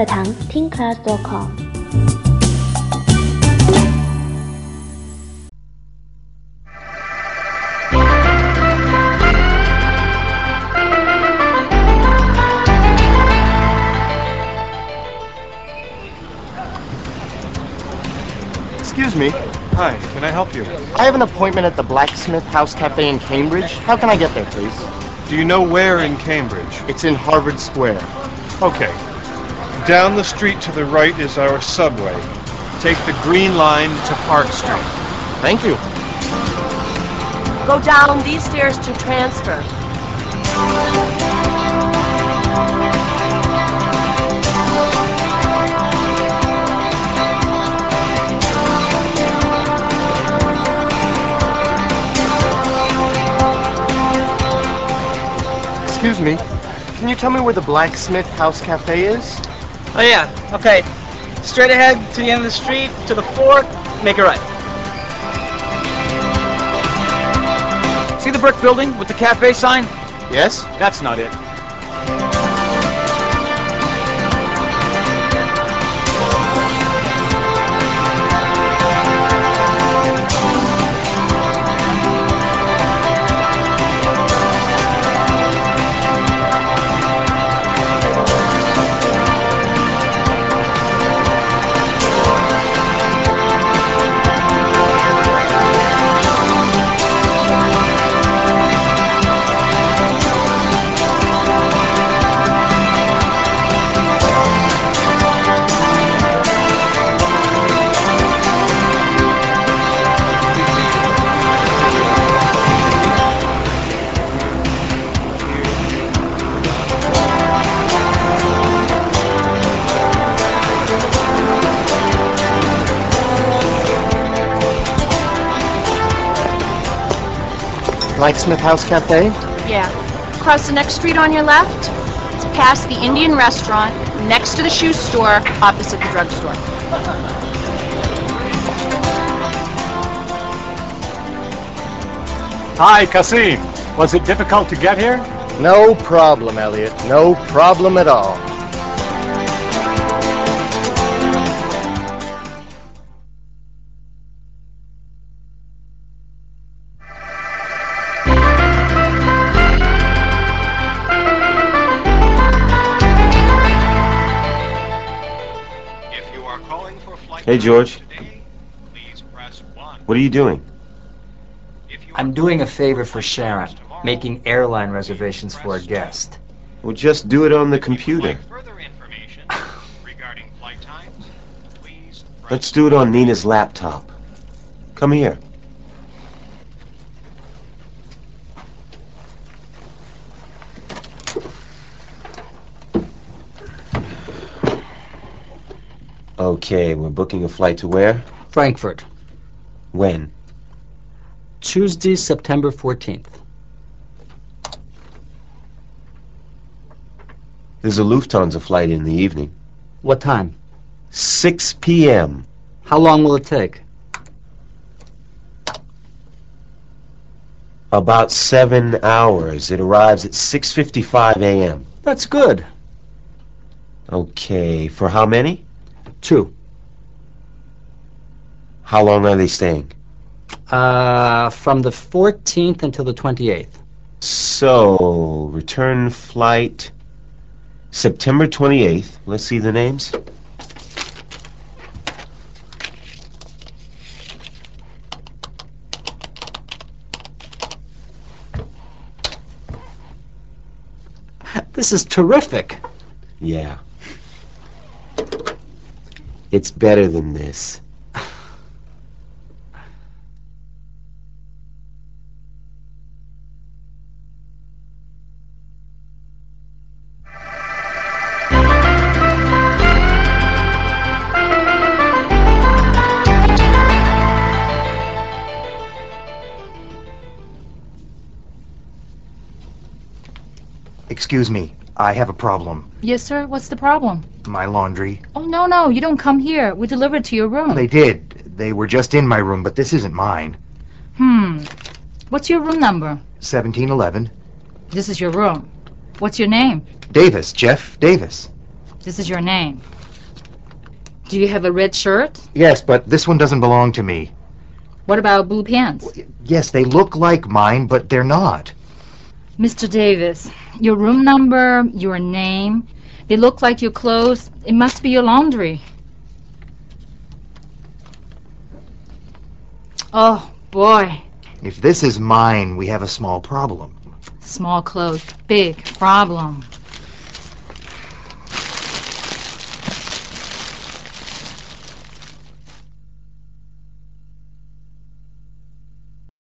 课堂 teenclass.com。 Excuse me. Hi, can I help you? I have an appointment at the Blacksmith House Cafe in Cambridge. How can I get there, please? Do you know where in Cambridge? It's in Harvard Square. Okay. Down the street to the right is our subway. Take the green line to Park Street. Thank you. Go down these stairs to transfer. Excuse me. Can you tell me where the Blacksmith House Cafe is? Oh yeah, okay. Straight ahead to the end of the street, to the fork, make a right. See the brick building with the cafe sign? Yes? That's not it. Blacksmith House Cafe? Yeah. Across the next street on your left, it's past the Indian restaurant, next to the shoe store, opposite the drugstore. Hi, Kasim. Was it difficult to get here? No problem, Elliot. No problem at all. Hey, George. What are you doing? I'm doing a favor for Sharon, making airline reservations for a guest. Well, just do it on the computer. Let's do it on Nina's laptop. Come here. Okay, we're booking a flight to where? Frankfurt. When? Tuesday, September 14th. There's a Lufthansa flight in the evening. What time? 6 p.m. How long will it take? About 7 hours. It arrives at 6:55 a.m. That's good. Okay, for how many? 2. How long are they staying? From the 14th until the 28th. So, return flight September 28th. Let's see the names. This is terrific. Yeah. It's better than this. Excuse me, I have a problem. Yes, sir. What's the problem? My laundry. Oh, no, you don't come here. We deliver it to your room. They did. They were just in my room, but this isn't mine. What's your room number? 1711. This is your room. What's your name? Davis, Jeff Davis. This is your name. Do you have a red shirt? Yes, but this one doesn't belong to me. What about blue pants? Yes, they look like mine, but they're not. Mr. Davis, your room number, your name, they look like your clothes. It must be your laundry. Oh, boy. If this is mine, we have a small problem. Small clothes, big problem.